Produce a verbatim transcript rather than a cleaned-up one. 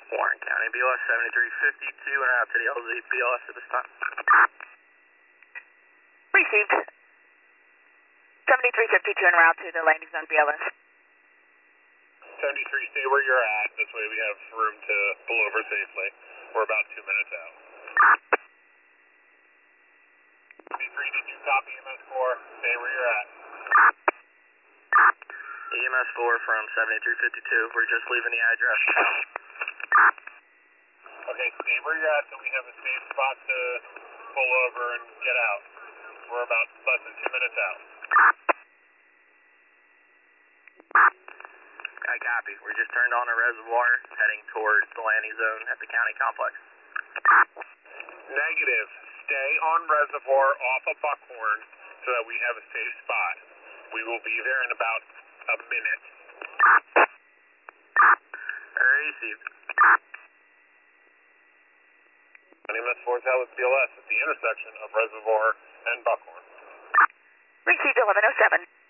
Warren County, B L S seventy-three fifty-two, and out to the L Z B L S at this time. Received. seventy-three fifty-two en route to the landing zone B L S. seventy-three, stay where you're at. This way we have room to pull over safely. We're about two minutes out. seventy-three, did you copy E M S four? Stay where you're at. E M S four from seventy-three fifty-two, we're just leaving the address. Okay, stay where you're at so we have a safe spot to pull over and get out. We're about less than two minutes out. I copy. We just turned on a reservoir, heading towards the landing zone at the county complex. Negative. Stay on reservoir off of Buckhorn so that we have a safe spot. We will be there in about a minute. Received. E M S four is out with B L S at the intersection of Reservoir and Buckhorn. Received eleven oh seven.